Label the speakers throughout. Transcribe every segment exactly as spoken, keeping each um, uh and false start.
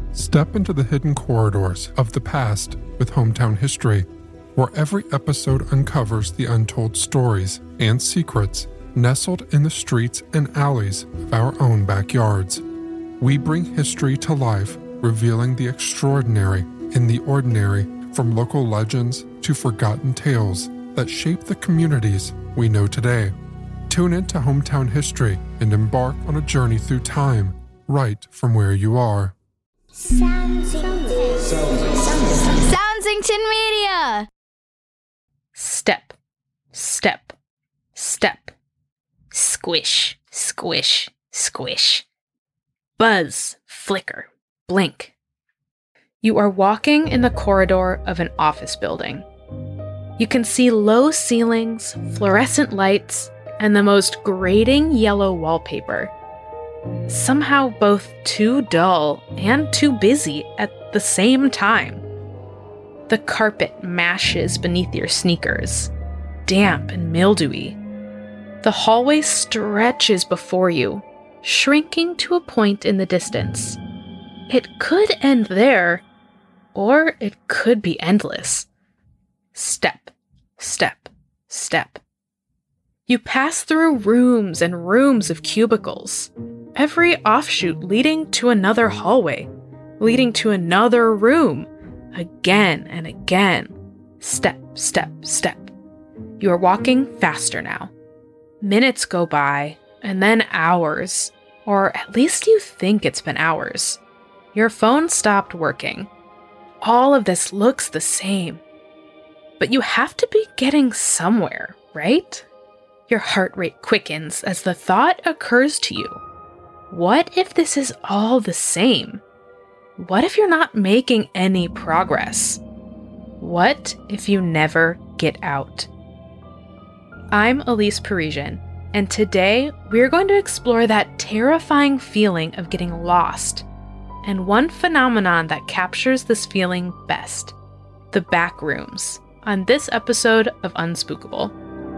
Speaker 1: Step into the hidden corridors of the past with Hometown History, where every episode uncovers the untold stories and secrets nestled in the streets and alleys of our own backyards. We bring history to life, revealing the extraordinary in the ordinary, from local legends to forgotten tales that shape the communities we know today. Tune into Hometown History and embark on a journey through time, right from where you are.
Speaker 2: Soundsington. Soundsington Media!
Speaker 3: Step, step, step. Squish, squish, squish. Buzz, flicker, blink. You are walking in the corridor of an office building. You can see low ceilings, fluorescent lights, and the most grating yellow wallpaper. Somehow both too dull and too busy at the same time. The carpet mashes beneath your sneakers, damp and mildewy. The hallway stretches before you, shrinking to a point in the distance. It could end there, or it could be endless. Step, step, step. You pass through rooms and rooms of cubicles, every offshoot leading to another hallway, leading to another room, again and again. Step, step, step. You are walking faster now. Minutes go by, and then hours, or at least you think it's been hours. Your phone stopped working. All of this looks the same. But you have to be getting somewhere, right? Your heart rate quickens as the thought occurs to you. What if this is all the same? What if you're not making any progress? What if you never get out? I'm Elise Parisian, and today we're going to explore that terrifying feeling of getting lost, and one phenomenon that captures this feeling best: the back rooms, on this episode of Unspookable.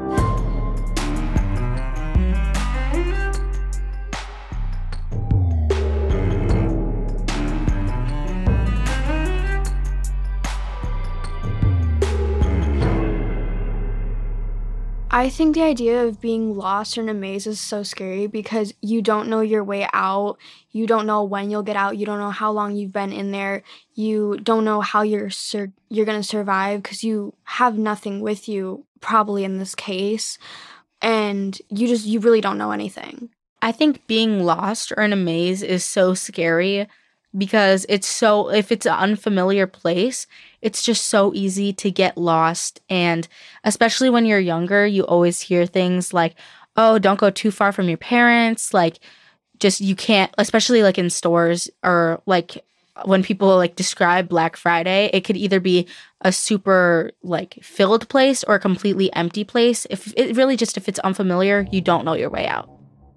Speaker 4: I think the idea of being lost in a maze is so scary because you don't know your way out. You don't know when you'll get out. You don't know how long you've been in there. You don't know how you're sur- you're going to survive because you have nothing with you, probably in this case. And you just, you really don't know anything.
Speaker 5: I think being lost or in a maze is so scary because it's so, if it's an unfamiliar place, it's just so easy to get lost. And especially when you're younger, you always hear things like, oh, don't go too far from your parents. Like, just, you can't, especially like in stores, or like when people like describe Black Friday, it could either be a super like filled place or a completely empty place. If it really just, if it's unfamiliar, you don't know your way out.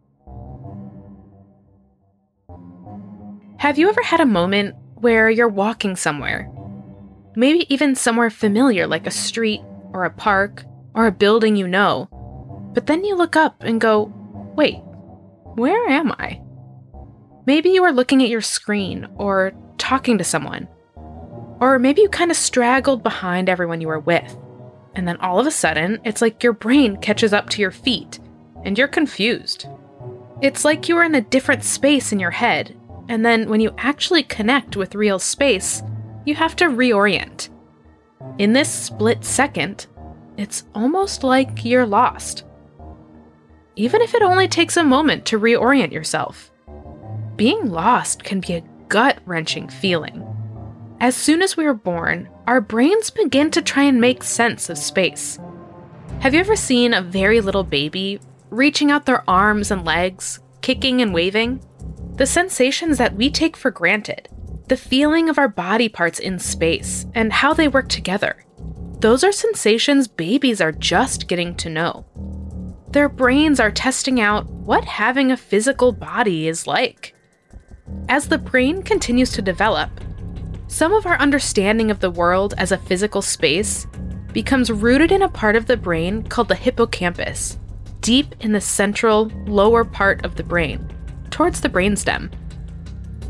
Speaker 3: Have you ever had a moment where you're walking somewhere? Maybe even somewhere familiar like a street or a park or a building you know. But then you look up and go, wait, where am I? Maybe you are looking at your screen or talking to someone. Or maybe you kind of straggled behind everyone you were with. And then all of a sudden, it's like your brain catches up to your feet and you're confused. It's like you are in a different space in your head. And then when you actually connect with real space, you have to reorient. In this split second, it's almost like you're lost. Even if it only takes a moment to reorient yourself. Being lost can be a gut-wrenching feeling. As soon as we are born, our brains begin to try and make sense of space. Have you ever seen a very little baby reaching out their arms and legs, kicking and waving? The sensations that we take for granted, the feeling of our body parts in space, and how they work together. Those are sensations babies are just getting to know. Their brains are testing out what having a physical body is like. As the brain continues to develop, some of our understanding of the world as a physical space becomes rooted in a part of the brain called the hippocampus, deep in the central, lower part of the brain, towards the brainstem.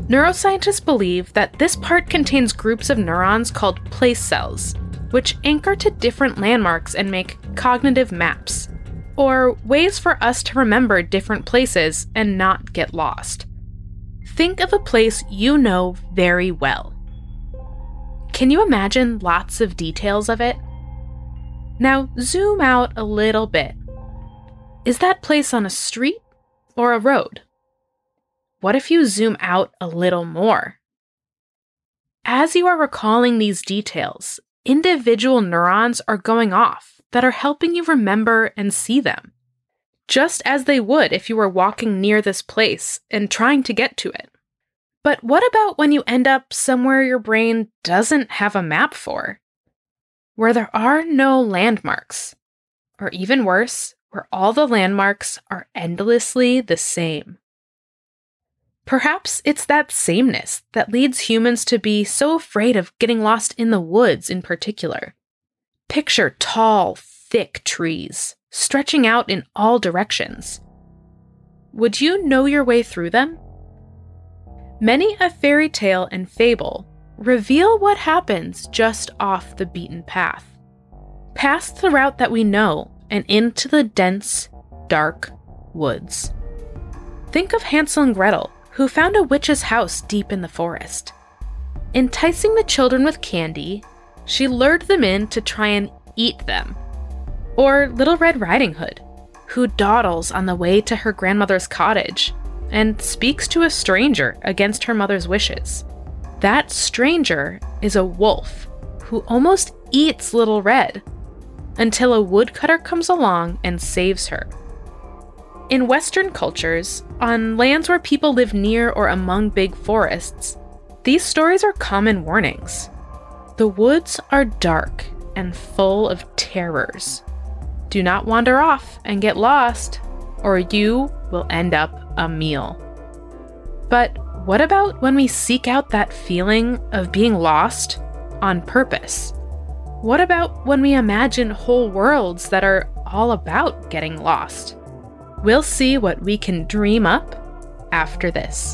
Speaker 3: Neuroscientists believe that this part contains groups of neurons called place cells, which anchor to different landmarks and make cognitive maps, or ways for us to remember different places and not get lost. Think of a place you know very well. Can you imagine lots of details of it? Now zoom out a little bit. Is that place on a street or a road? What if you zoom out a little more? As you are recalling these details, individual neurons are going off that are helping you remember and see them, just as they would if you were walking near this place and trying to get to it. But what about when you end up somewhere your brain doesn't have a map for? Where there are no landmarks, or even worse, where all the landmarks are endlessly the same. Perhaps it's that sameness that leads humans to be so afraid of getting lost in the woods in particular. Picture tall, thick trees, stretching out in all directions. Would you know your way through them? Many a fairy tale and fable reveal what happens just off the beaten path, past the route that we know and into the dense, dark woods. Think of Hansel and Gretel, who found a witch's house deep in the forest. Enticing the children with candy, she lured them in to try and eat them. Or Little Red Riding Hood, who dawdles on the way to her grandmother's cottage and speaks to a stranger against her mother's wishes. That stranger is a wolf who almost eats Little Red until a woodcutter comes along and saves her. In Western cultures, on lands where people live near or among big forests, these stories are common warnings. The woods are dark and full of terrors. Do not wander off and get lost, or you will end up a meal. But what about when we seek out that feeling of being lost on purpose? What about when we imagine whole worlds that are all about getting lost? We'll see what we can dream up after this.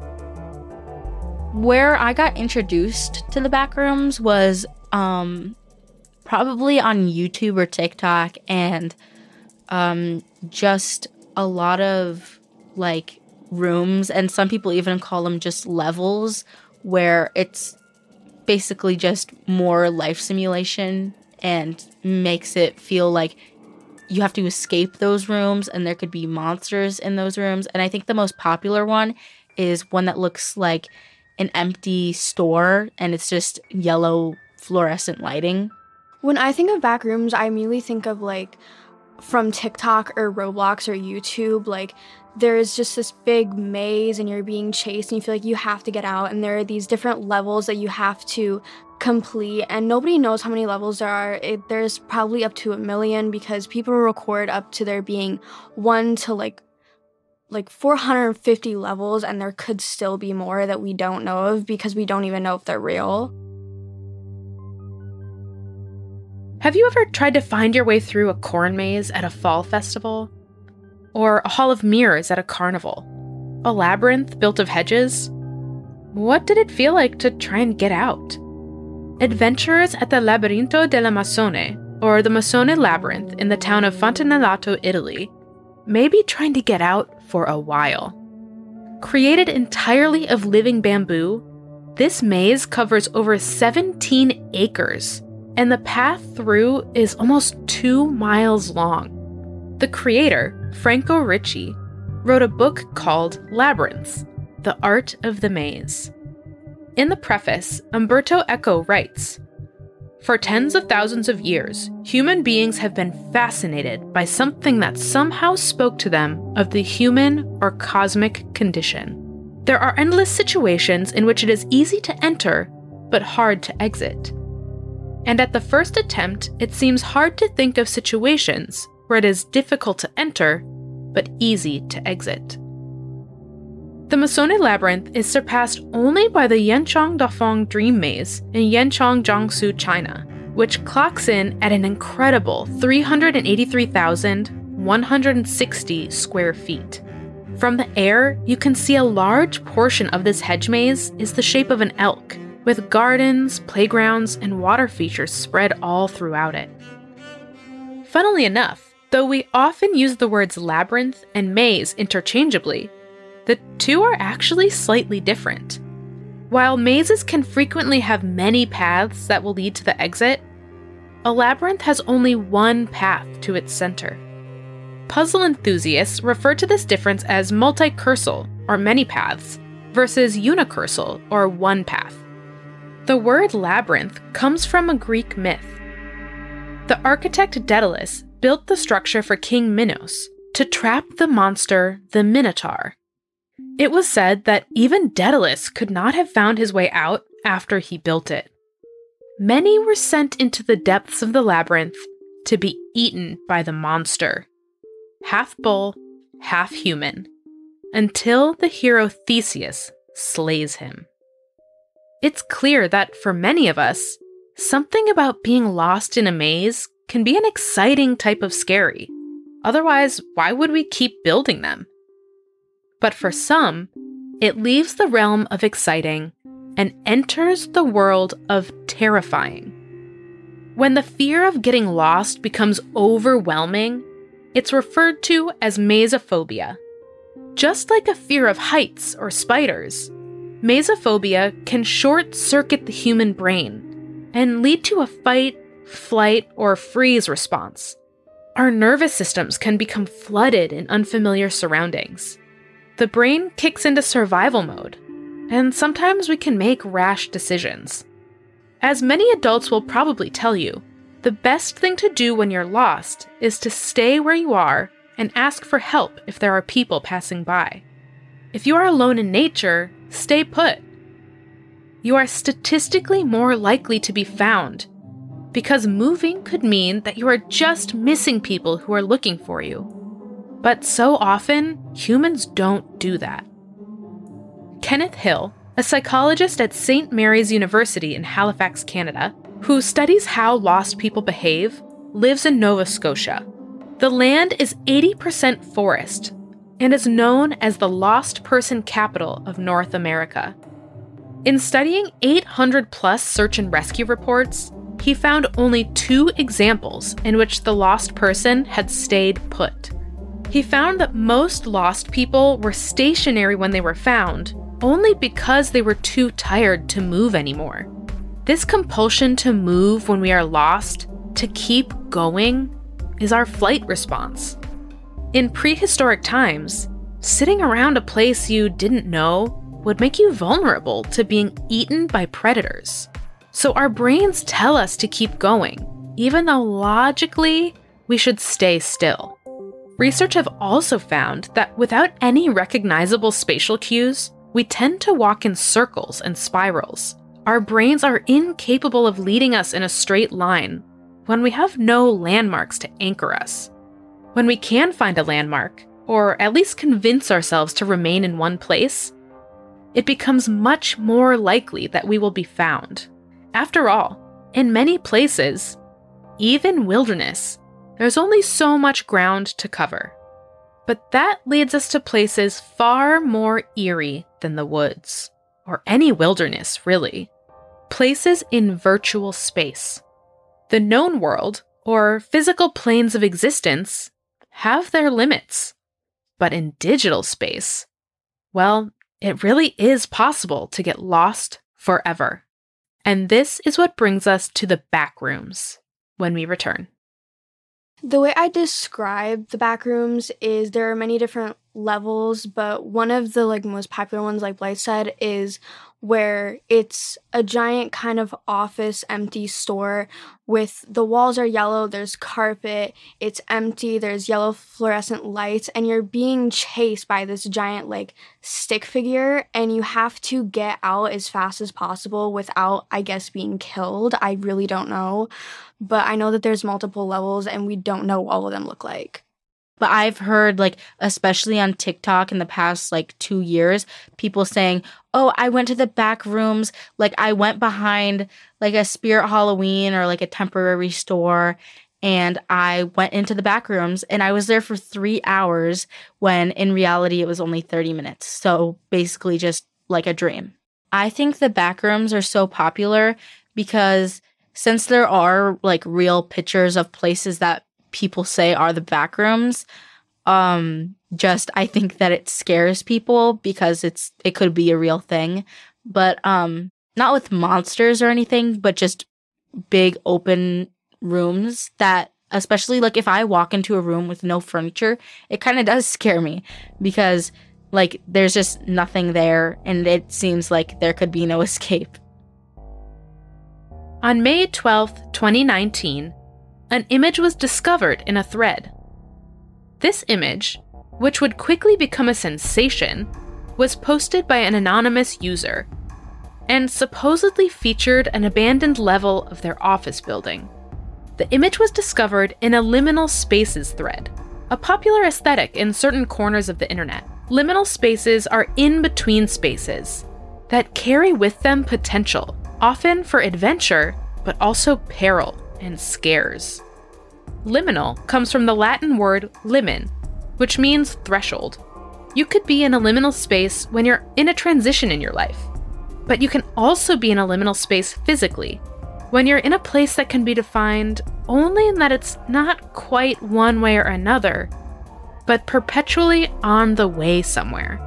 Speaker 5: Where I got introduced to the backrooms was um, probably on YouTube or TikTok, and um, just a lot of like rooms, and some people even call them just levels, where it's basically just more life simulation and makes it feel like you have to escape those rooms and there could be monsters in those rooms. And I think the most popular one is one that looks like an empty store and it's just yellow fluorescent lighting.
Speaker 4: When I think of back rooms, I immediately think of like from TikTok or Roblox or YouTube, like there's just this big maze and you're being chased and you feel like you have to get out, and there are these different levels that you have to complete, and nobody knows how many levels there are. It, there's probably up to a million, because people record up to there being one to like like four hundred fifty levels, and there could still be more that we don't know of because we don't even know if they're real.
Speaker 3: Have you ever tried to find your way through a corn maze at a fall festival? Or a hall of mirrors at a carnival? A labyrinth built of hedges? What did it feel like to try and get out? Adventurers at the Labirinto della Masone, or the Masone Labyrinth in the town of Fontanellato, Italy, may be trying to get out for a while. Created entirely of living bamboo, this maze covers over seventeen acres, and the path through is almost two miles long. The creator, Franco Ricci, wrote a book called Labyrinths: The Art of the Maze. In the preface, Umberto Eco writes, "For tens of thousands of years, human beings have been fascinated by something that somehow spoke to them of the human or cosmic condition. There are endless situations in which it is easy to enter, but hard to exit. And at the first attempt, it seems hard to think of situations where it is difficult to enter, but easy to exit." The Masone Labyrinth is surpassed only by the Yanchang Dafeng Dream Maze in Yanchang, Jiangsu, China, which clocks in at an incredible three hundred eighty-three thousand one hundred sixty square feet. From the air, you can see a large portion of this hedge maze is the shape of an elk, with gardens, playgrounds, and water features spread all throughout it. Funnily enough, though we often use the words labyrinth and maze interchangeably, the two are actually slightly different. While mazes can frequently have many paths that will lead to the exit, a labyrinth has only one path to its center. Puzzle enthusiasts refer to this difference as multicursal, or many paths, versus unicursal, or one path. The word labyrinth comes from a Greek myth. The architect Daedalus built the structure for King Minos to trap the monster, the Minotaur. It was said that even Daedalus could not have found his way out after he built it. Many were sent into the depths of the labyrinth to be eaten by the monster, half bull, half human, until the hero Theseus slays him. It's clear that for many of us, something about being lost in a maze can be an exciting type of scary. Otherwise, why would we keep building them? But for some, it leaves the realm of exciting and enters the world of terrifying. When the fear of getting lost becomes overwhelming, it's referred to as mazophobia. Just like a fear of heights or spiders, mazophobia can short-circuit the human brain and lead to a fight, flight, or freeze response. Our nervous systems can become flooded in unfamiliar surroundings. The brain kicks into survival mode, and sometimes we can make rash decisions. As many adults will probably tell you, the best thing to do when you're lost is to stay where you are and ask for help if there are people passing by. If you are alone in nature, stay put. You are statistically more likely to be found, because moving could mean that you are just missing people who are looking for you. But so often, humans don't do that. Kenneth Hill, a psychologist at Saint Mary's University in Halifax, Canada, who studies how lost people behave, lives in Nova Scotia. The land is eighty percent forest and is known as the lost person capital of North America. In studying eight hundred plus search and rescue reports, he found only two examples in which the lost person had stayed put. He found that most lost people were stationary when they were found, only because they were too tired to move anymore. This compulsion to move when we are lost, to keep going, is our flight response. In prehistoric times, sitting around a place you didn't know would make you vulnerable to being eaten by predators. So our brains tell us to keep going, even though logically we should stay still. Research have also found that without any recognizable spatial cues, we tend to walk in circles and spirals. Our brains are incapable of leading us in a straight line when we have no landmarks to anchor us. When we can find a landmark, or at least convince ourselves to remain in one place, it becomes much more likely that we will be found. After all, in many places, even wilderness, there's only so much ground to cover. But that leads us to places far more eerie than the woods, or any wilderness, really. Places in virtual space. The known world, or physical planes of existence, have their limits. But in digital space, well, it really is possible to get lost forever. And this is what brings us to the back rooms when we return.
Speaker 4: The way I describe the back rooms is there are many different levels, but one of the like most popular ones, like Blythe said, is where it's a giant kind of office empty store with the walls are yellow, there's carpet, it's empty, there's yellow fluorescent lights, and you're being chased by this giant like stick figure, and you have to get out as fast as possible without, I guess, being killed. I really don't know, but I know that there's multiple levels and we don't know what all of them look like.
Speaker 5: But I've heard, like, especially on TikTok in the past, like, two years, people saying, oh, I went to the back rooms. Like, I went behind, like, a Spirit Halloween or, like, a temporary store. and I went into the back rooms, and I was there for three hours when in reality it was only thirty minutes. So basically just like a dream. I think the back rooms are so popular because since there are like real pictures of places that people say are the back rooms, um, just I think that it scares people because it's it could be a real thing. But um, not with monsters or anything, but just big open rooms that, especially like if I walk into a room with no furniture, it kind of does scare me because like there's just nothing there and it seems like there could be no escape.
Speaker 3: On May twelfth, twenty nineteen, an image was discovered in a thread. This image, which would quickly become a sensation, was posted by an anonymous user and supposedly featured an abandoned level of their office building. The image was discovered in a liminal spaces thread, a popular aesthetic in certain corners of the internet. Liminal spaces are in-between spaces that carry with them potential, often for adventure, but also peril and scares. Liminal comes from the Latin word limen, which means threshold. You could be in a liminal space when you're in a transition in your life, but you can also be in a liminal space physically, when you're in a place that can be defined only in that it's not quite one way or another, but perpetually on the way somewhere.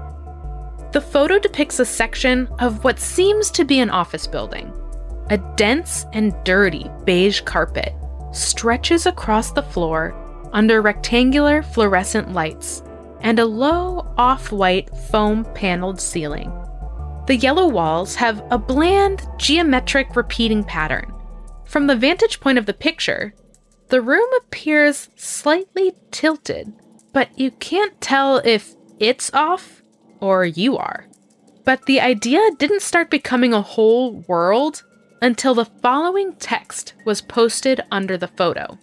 Speaker 3: The photo depicts a section of what seems to be an office building. A dense and dirty beige carpet stretches across the floor under rectangular fluorescent lights and a low off-white foam-paneled ceiling. The yellow walls have a bland, geometric repeating pattern. From the vantage point of the picture, the room appears slightly tilted, but you can't tell if it's off or you are. But the idea didn't start becoming a whole world until the following text was posted under the photo.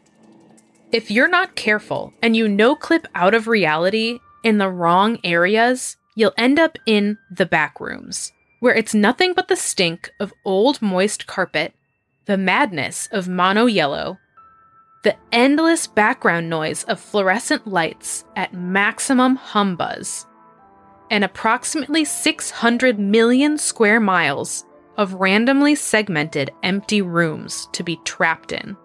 Speaker 3: If you're not careful and you no-clip out of reality in the wrong areas, you'll end up in the back rooms, where it's nothing but the stink of old moist carpet, the madness of mono yellow, the endless background noise of fluorescent lights at maximum hum buzz, and approximately six hundred million square miles of randomly segmented empty rooms to be trapped in.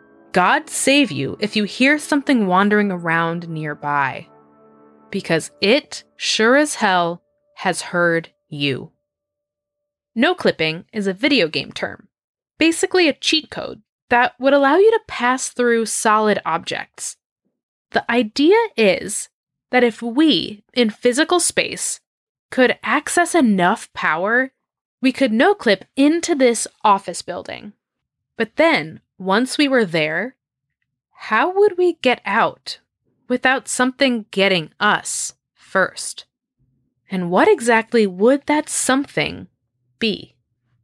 Speaker 3: God save you if you hear something wandering around nearby, because it sure as hell has heard you. No-clipping is a video game term, basically a cheat code that would allow you to pass through solid objects. The idea is that if we, in physical space, could access enough power, we could no-clip into this office building. But then, once we were there, how would we get out without something getting us first? And what exactly would that something be?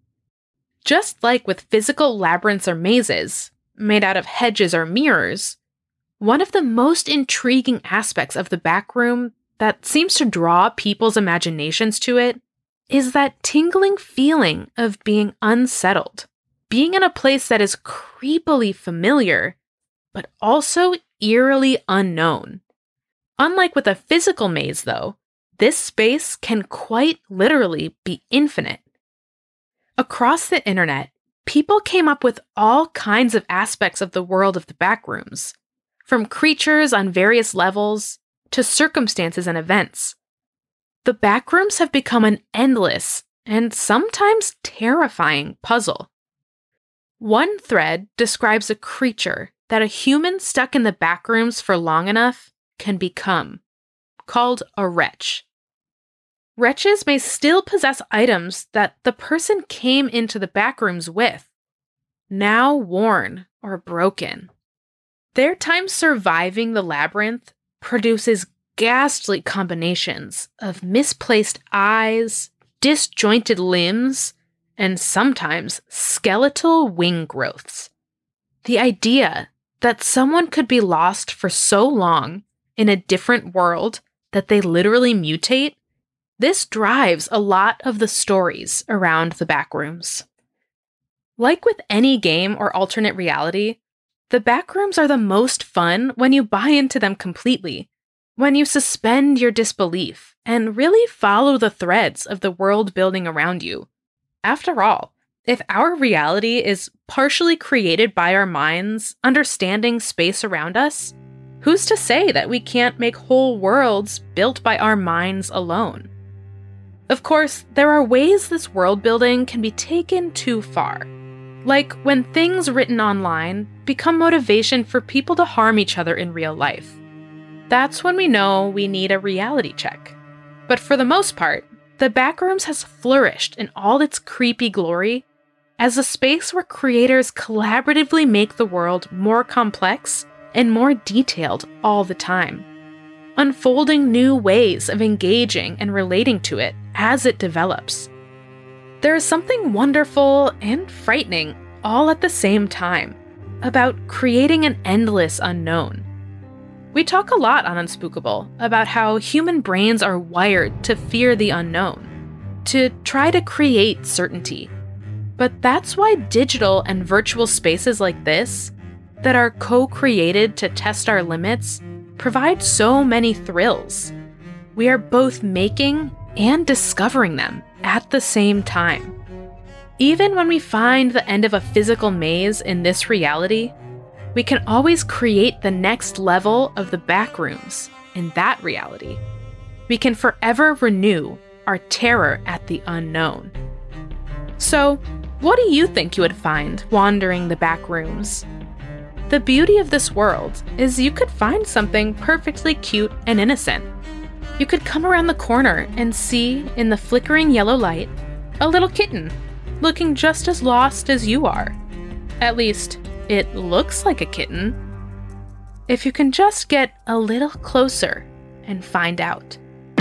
Speaker 3: Just like with physical labyrinths or mazes, made out of hedges or mirrors, one of the most intriguing aspects of the back room that seems to draw people's imaginations to it is that tingling feeling of being unsettled, being in a place that is creepily familiar, but also eerily unknown. Unlike with a physical maze, though, this space can quite literally be infinite. Across the internet, people came up with all kinds of aspects of the world of the backrooms, from creatures on various levels to circumstances and events. The backrooms have become an endless and sometimes terrifying puzzle. One thread describes a creature that a human stuck in the backrooms for long enough can become, called a wretch. Wretches may still possess items that the person came into the backrooms with, now worn or broken. Their time surviving the labyrinth produces ghastly combinations of misplaced eyes, disjointed limbs, and sometimes skeletal wing growths. The idea that someone could be lost for so long in a different world that they literally mutate, this drives a lot of the stories around the backrooms. Like with any game or alternate reality, The backrooms are the most fun when you buy into them completely, when you suspend your disbelief and really follow the threads of the world building around you. After all, if our reality is partially created by our minds, understanding space around us, who's to say that we can't make whole worlds built by our minds alone? Of course, there are ways this world building can be taken too far. Like when things written online become motivation for people to harm each other in real life. That's when we know we need a reality check. But for the most part, the Backrooms has flourished in all its creepy glory as a space where creators collaboratively make the world more complex and more detailed all the time, unfolding new ways of engaging and relating to it as it develops. There is something wonderful and frightening all at the same time about creating an endless unknown. We talk a lot on Unspookable about how human brains are wired to fear the unknown, to try to create certainty. But that's why digital and virtual spaces like this, that are co-created to test our limits, provide so many thrills. We are both making and discovering them at the same time. Even when we find the end of a physical maze in this reality, we can always create the next level of the Backrooms in that reality. We can forever renew our terror at the unknown. So, what do you think you would find wandering the Backrooms? The beauty of this world is you could find something perfectly cute and innocent. You could come around the corner and see, in the flickering yellow light, a little kitten, looking just as lost as you are. At least, it looks like a kitten. If you can just get a little closer and find out.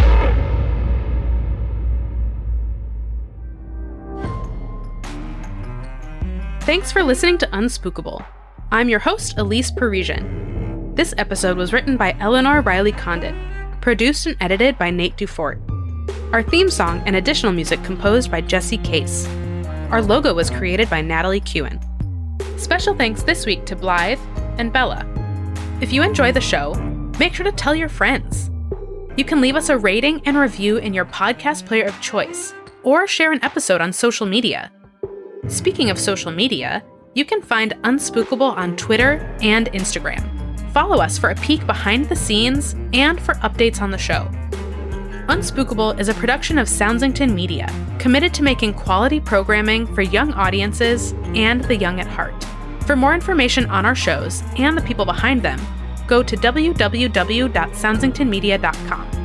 Speaker 3: Thanks for listening to Unspookable. I'm your host, Elise Parisian. This episode was written by Eleanor Riley Condit, produced and edited by Nate Dufort. Our theme song and additional music composed by Jesse Case. Our logo was created by Natalie Kewen. Special thanks this week to Blythe and Bella. If you enjoy the show, make sure to tell your friends. You can leave us a rating and review in your podcast player of choice, or share an episode on social media. Speaking of social media, you can find Unspookable on Twitter and Instagram. Follow us for a peek behind the scenes and for updates on the show. Unspookable is a production of Soundsington Media, committed to making quality programming for young audiences and the young at heart. For more information on our shows and the people behind them, go to w w w dot soundsington media dot com.